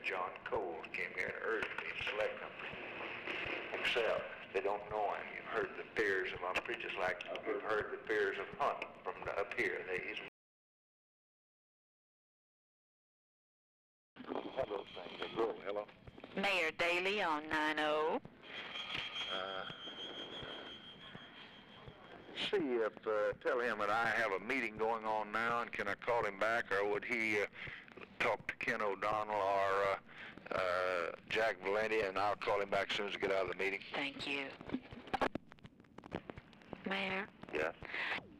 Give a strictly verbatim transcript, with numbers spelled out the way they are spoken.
John Coles came here and urged me to select him. Except they don't know him. You've heard the fears of Humphrey, just like you've heard the fears of Hunt from the, up here. They, he's Hello, things are good. Hello. Mayor Daley on nine oh. Uh, see if, uh, tell him that I have a meeting going on now, and can I call him back, or would he uh, talk to Ken O'Donnell or uh, uh, Jack Valenti, and I'll call him back as soon as I get out of the meeting. Thank you. Mayor? Yeah?